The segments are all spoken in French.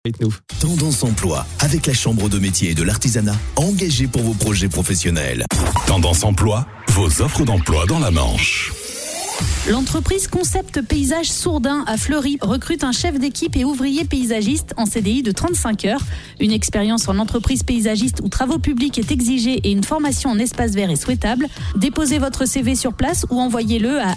Avec nous. Tendance Emploi, avec la Chambre de métier et de l'artisanat, engagée pour vos projets professionnels. Tendance Emploi, vos offres d'emploi dans la Manche. L'entreprise Concept Paysage Sourdin à Fleury recrute un chef d'équipe et ouvrier paysagiste en CDI de 35 heures. Une expérience en entreprise paysagiste ou travaux publics est exigée et une formation en espace vert est souhaitable. Déposez votre CV sur place ou envoyez-le à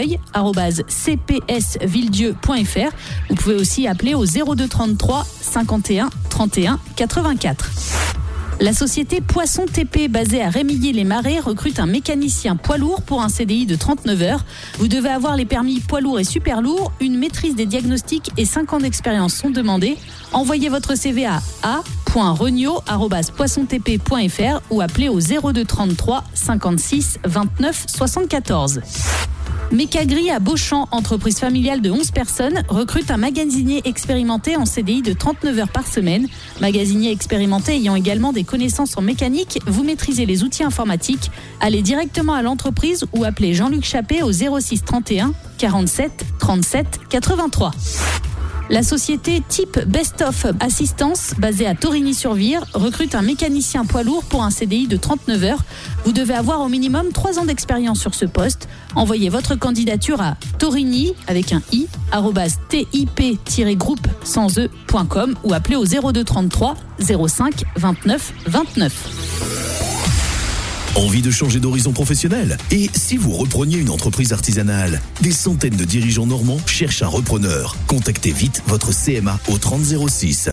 accueil@cpsvilledieu.fr. Vous pouvez aussi appeler au 02 33 51 31 84. La société Poisson TP, basée à Rémilly-les-Marais, recrute un mécanicien poids lourd pour un CDI de 39 heures. Vous devez avoir les permis poids lourd et super lourd, une maîtrise des diagnostics et 5 ans d'expérience sont demandés. Envoyez votre CV à a.regnault@poissontp.fr ou appelez au 02 33 56 29 74. Mécagri à Beauchamp, entreprise familiale de 11 personnes, recrute un magasinier expérimenté en CDI de 39 heures par semaine. Magasinier expérimenté ayant également des connaissances en mécanique, vous maîtrisez les outils informatiques. Allez directement à l'entreprise ou appelez Jean-Luc Chappé au 06 31 47 37 83. La société Type Best of Assistance, basée à Torigny-sur-Vire, recrute un mécanicien poids lourd pour un CDI de 39 heures. Vous devez avoir au minimum 3 ans d'expérience sur ce poste. Envoyez votre candidature à torigny, avec un i, @tip-groupe.com ou appelez au 02 33 05 29 29. Envie de changer d'horizon professionnel? Et si vous repreniez une entreprise artisanale? Des centaines de dirigeants normands cherchent un repreneur. Contactez vite votre CMA au 30 06.